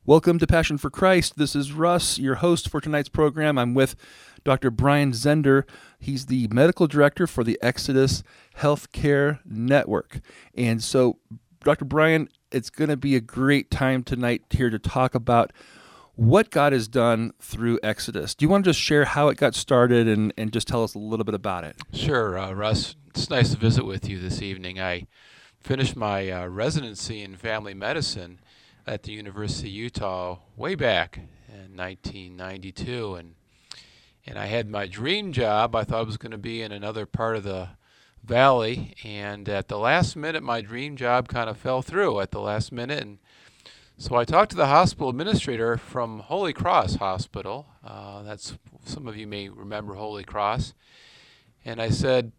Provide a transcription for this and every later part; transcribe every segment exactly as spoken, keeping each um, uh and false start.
Welcome to Passion for Christ. This is Russ, your host for tonight's program. I'm with Doctor Brian Zender. He's the medical director for the Exodus Healthcare Network. And so, Doctor Brian, it's going to be a great time tonight here to talk about what God has done through Exodus. Do you want to just share how it got started and, and just tell us a little bit about it? Sure, uh, Russ. It's nice to visit with you this evening. I finished my uh, residency in family medicine at the University of Utah way back in nineteen ninety-two, and and I had my dream job. I thought I was going to be in another part of the valley, and at the last minute, my dream job kind of fell through at the last minute, and so I talked to the hospital administrator from Holy Cross Hospital. Uh, that's some of you may remember Holy Cross, and I said,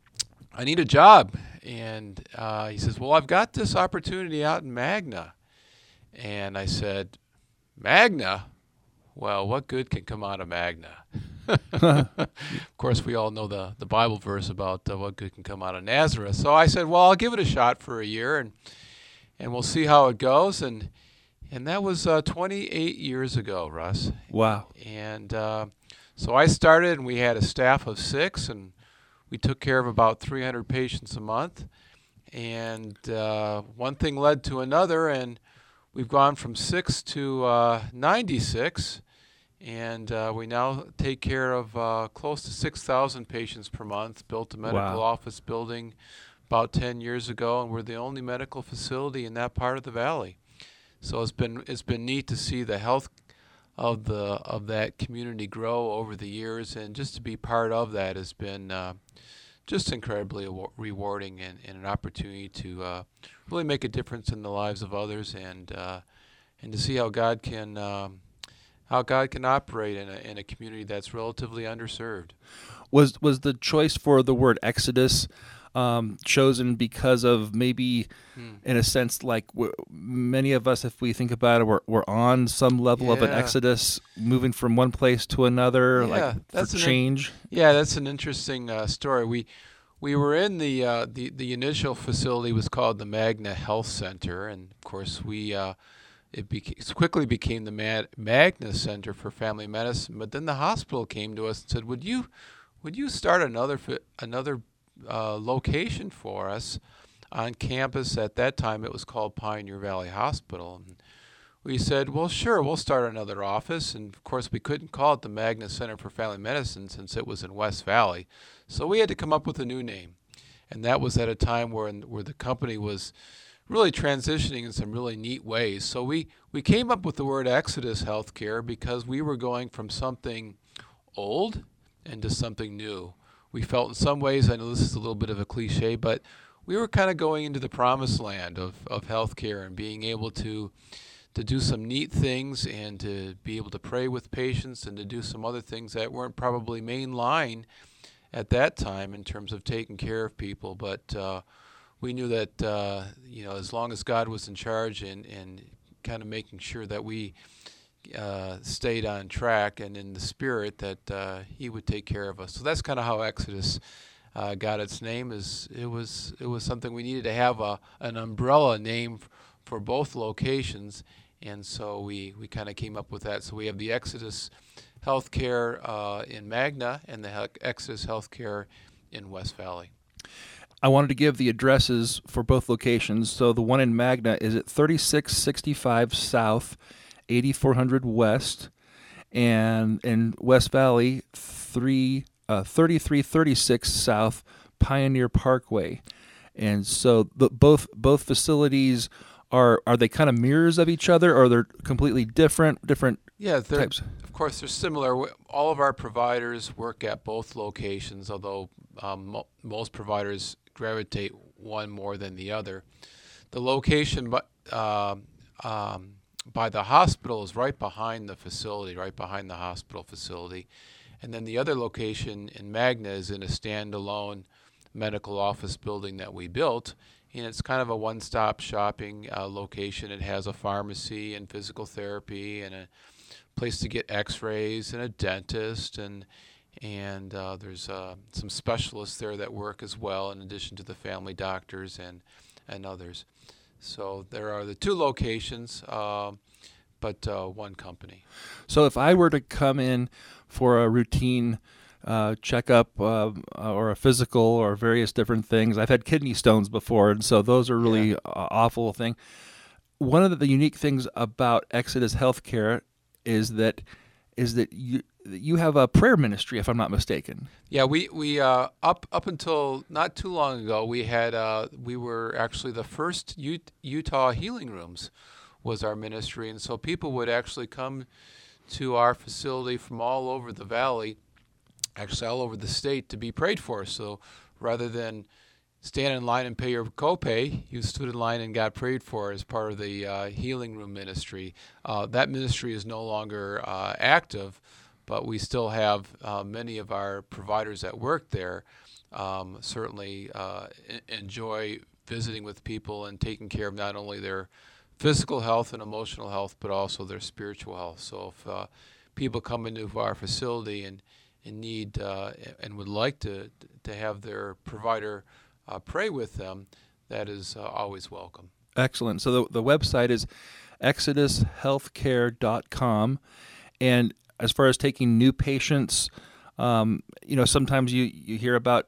I need a job, and uh, he says, well, I've got this opportunity out in Magna. And I said, Magna? Well, what good can come out of Magna? Of course, we all know the, the Bible verse about uh, what good can come out of Nazareth. So I said, well, I'll give it a shot for a year, and and we'll see how it goes. And and that was uh, twenty-eight years ago, Russ. Wow. And uh, so I started, and we had a staff of six, and we took care of about three hundred patients a month. And uh, one thing led to another, and we've gone from six to uh, ninety-six, and uh, we now take care of uh, close to six thousand patients per month. Built a medical Wow. office building about ten years ago, and we're the only medical facility in that part of the valley. So it's been it's been neat to see the health of the of that community grow over the years, and just to be part of that has been uh, just incredibly rewarding, and, and an opportunity to uh, really make a difference in the lives of others, and uh, and to see how God can um, how God can operate in a in a community that's relatively underserved. Was was the choice for the word Exodus um, chosen because of maybe, Hmm. in a sense, like we're, many of us, if we think about it, we're, we're on some level of an Yeah. exodus, moving from one place to another, Yeah, like that's for an in- change? Yeah, that's an interesting uh, story. We we were in the uh, the the initial facility was called the Magna Health Center, and of course we uh, it beca- quickly became the Mad- Magna Center for Family Medicine. But then the hospital came to us and said, "Would you would you start another fi- another uh, location for us on campus?" At that time, it was called Pioneer Valley Hospital. And we said, well, sure, we'll start another office. And of course, we couldn't call it the Magna Center for Family Medicine since it was in West Valley. So we had to come up with a new name. And that was at a time where, where the company was really transitioning in some really neat ways. So we, we came up with the word Exodus Healthcare because we were going from something old into something new. We felt in some ways, I know this is a little bit of a cliche, but we were kind of going into the promised land of, of healthcare and being able to to do some neat things and to be able to pray with patients and to do some other things that weren't probably mainline at that time in terms of taking care of people. But uh, we knew that, uh, you know, as long as God was in charge and, and kind of making sure that we uh, stayed on track and in the spirit, that uh, he would take care of us. So that's kind of how Exodus uh, got its name. Is it was it was something we needed to have a an umbrella name f- for both locations, and so we, we kind of came up with that. So we have the Exodus Healthcare uh, in Magna and the He- Exodus Healthcare in West Valley. I wanted to give the addresses for both locations. So the one in Magna is at thirty-six sixty-five South, eighty-four hundred West, and in West Valley, three uh, thirty-three thirty-six South, Pioneer Parkway. And so the, both both facilities are are they kind of mirrors of each other, or they're completely different different Yeah, they're, types? of course, they're similar. We- All of our providers work at both locations, although um, mo- most providers gravitate one more than the other. The location by, um um, by the hospital is right behind the facility, right behind the hospital facility. And then the other location in Magna is in a standalone medical office building that we built. And it's kind of a one-stop shopping uh, location. It has a pharmacy and physical therapy and a place to get x-rays and a dentist, and and uh, there's uh, some specialists there that work as well, in addition to the family doctors and and others. So there are the two locations. Uh, but uh, one company. So if I were to come in for a routine uh, checkup uh, or a physical or various different things, I've had kidney stones before, and so those are really Yeah. uh, awful thing. One of the unique things about Exodus Healthcare is that is that you you have a prayer ministry, if I'm not mistaken. Yeah, we we uh, up up until not too long ago, we had uh, we were actually the first Ut- Utah Healing Rooms was our ministry, and so people would actually come to our facility from all over the valley, actually all over the state, to be prayed for. So rather than stand in line and pay your copay, you stood in line and got prayed for as part of the uh, healing room ministry. Uh, that ministry is no longer uh, active, but we still have uh, many of our providers that work there um, certainly uh, enjoy visiting with people and taking care of not only their physical health and emotional health, but also their spiritual health. So if uh, people come into our facility and, and need uh, and would like to to have their provider Uh, pray with them, that is uh, always welcome. Excellent. So the, the website is exodus healthcare dot com. And as far as taking new patients, um, you know, sometimes you, you hear about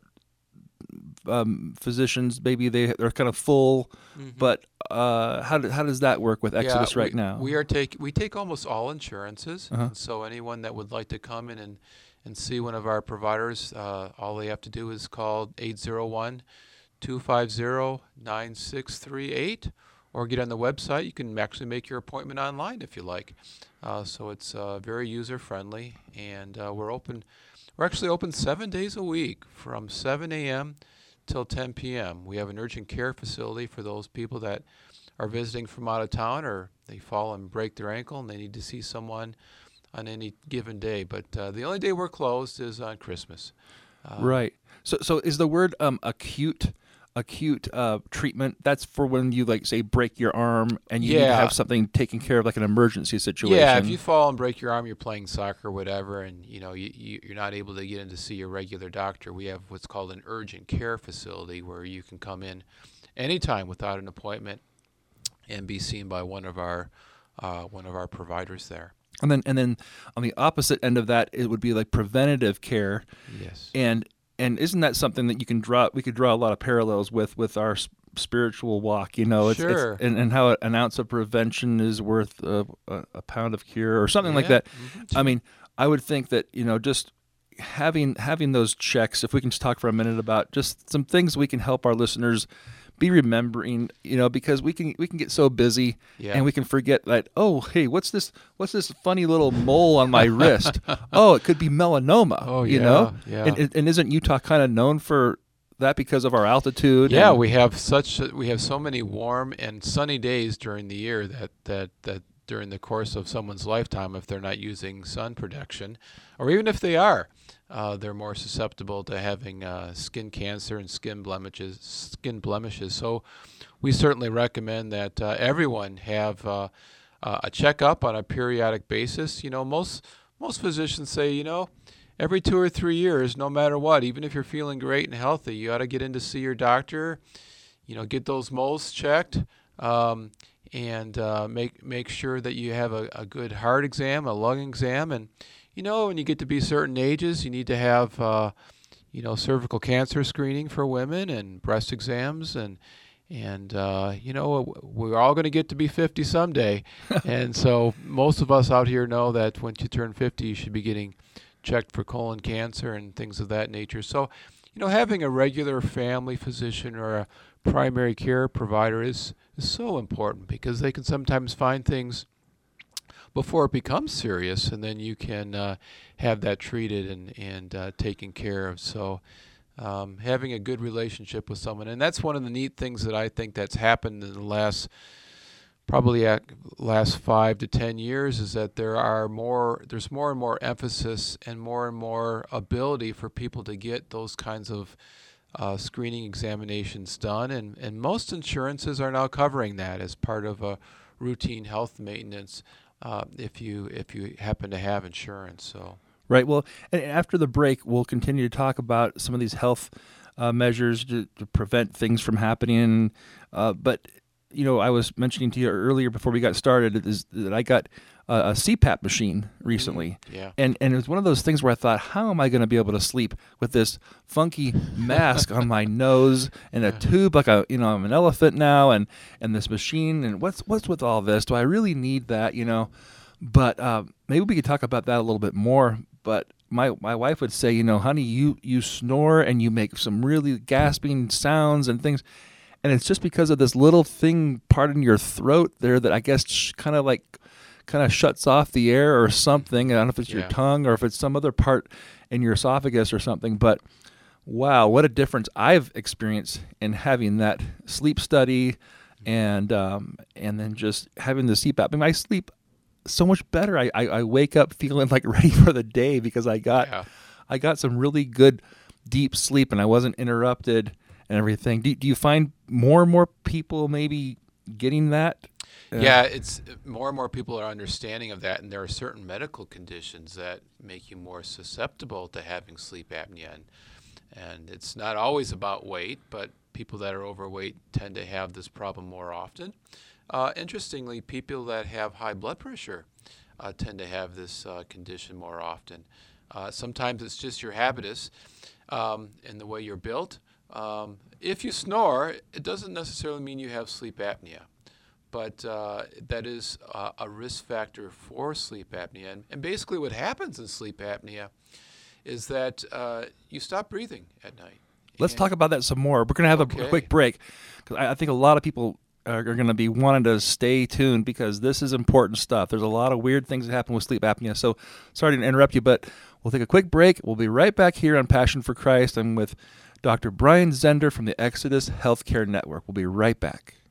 um, physicians, maybe they, they're kind of full, Mm-hmm. but uh, how, do, how does that work with Exodus yeah, right we, now? We are take we take almost all insurances, Uh-huh. and so anyone that would like to come in and, and see one of our providers, uh, all they have to do is call eight zero one, two five zero, nine six three eight, or get on the website. You can actually make your appointment online if you like. Uh, so it's uh, very user friendly, and uh, we're open. We're actually open seven days a week from seven a.m. till ten p.m. We have an urgent care facility for those people that are visiting from out of town, or they fall and break their ankle and they need to see someone on any given day. But uh, the only day we're closed is on Christmas. Uh, Right. So so is the word um, acute acute uh, treatment, that's for when you, like, say, break your arm and you need to Yeah. have something taken care of, like an emergency situation? Yeah, if you fall and break your arm, you're playing soccer or whatever, and you know you, you you're not able to get in to see your regular doctor. We have what's called an urgent care facility where you can come in anytime without an appointment and be seen by one of our uh, one of our providers there. And then and then on the opposite end of that, it would be like preventative care. Yes. And and isn't that something that you can draw? We could draw a lot of parallels with with our s- spiritual walk. You know, it's, Sure. it's and, and how an ounce of prevention is worth a, a, a pound of cure, or something like Yeah. that. Mhm. I mean, I would think that, you know, just having having those checks. If we can just talk for a minute about just some things we can help our listeners be remembering, you know, because we can we can get so busy Yeah. and we can forget that, oh, hey, what's this what's this funny little mole on my wrist? Oh, it could be melanoma. Oh, you yeah, know? yeah. And, and and isn't Utah kind of known for that because of our altitude? Yeah, and- we have such we have so many warm and sunny days during the year that that that during the course of someone's lifetime, if they're not using sun protection, or even if they are, uh, they're more susceptible to having uh, skin cancer and skin blemishes. Skin blemishes. So, we certainly recommend that uh, everyone have uh, uh, a checkup on a periodic basis. You know, most most physicians say, you know, every two or three years, no matter what, even if you're feeling great and healthy, you ought to get in to see your doctor. You know, get those moles checked. Um, and uh, make make sure that you have a, a good heart exam, a lung exam, and you know when you get to be certain ages, you need to have uh, you know cervical cancer screening for women and breast exams, and and uh, you know we're all going to get to be fifty someday, and so most of us out here know that once you turn fifty, you should be getting checked for colon cancer and things of that nature. So, you know, having a regular family physician or a primary care provider is, is so important because they can sometimes find things before it becomes serious, and then you can uh, have that treated and, and uh, taken care of. So um, having a good relationship with someone, and that's one of the neat things that I think that's happened in the last probably at last five to ten years is that there are more there's more and more emphasis and more and more ability for people to get those kinds of uh, screening examinations done, and, and most insurances are now covering that as part of a routine health maintenance uh, if you if you happen to have insurance. So Right. Well, and after the break, we'll continue to talk about some of these health uh, measures to, to prevent things from happening. Uh, but you know, I was mentioning to you earlier before we got started is that I got a, a C PAP machine recently. Mm, yeah. And and it was one of those things where I thought, how am I going to be able to sleep with this funky mask on my nose and a Yeah. tube like a, you know, I'm an elephant now, and, and this machine, and what's what's with all this? Do I really need that, you know? But uh, maybe we could talk about that a little bit more. But my my wife would say, you know, honey, you, you snore and you make some really gasping sounds and things. And it's just because of this little thing part in your throat there that I guess sh- kind of like kind of shuts off the air or something. I don't know if it's Yeah. your tongue or if it's some other part in your esophagus or something. But wow, what a difference I've experienced in having that sleep study and um, and then just having the C PAP. I mean, I sleep so much better. I, I, I wake up feeling like ready for the day because I got Yeah. I got some really good deep sleep and I wasn't interrupted and everything. Do, do you find more and more people maybe getting that? Uh, Yeah, it's more and more people are understanding of that, and there are certain medical conditions that make you more susceptible to having sleep apnea. And, and it's not always about weight, but people that are overweight tend to have this problem more often. Uh, interestingly, people that have high blood pressure uh, tend to have this uh, condition more often. Uh, sometimes it's just your habitus um, and the way you're built. Um, if you snore, it doesn't necessarily mean you have sleep apnea, but uh, that is uh, a risk factor for sleep apnea. And, and basically what happens in sleep apnea is that uh, you stop breathing at night. Let's And- talk about that some more. We're going to have a, Okay. a quick break because I, I think a lot of people are, are going to be wanting to stay tuned because this is important stuff. There's a lot of weird things that happen with sleep apnea. So sorry to interrupt you, but we'll take a quick break. We'll be right back here on Passion for Christ. I'm with Doctor Brian Zender from the Exodus Healthcare Network. We'll be right back.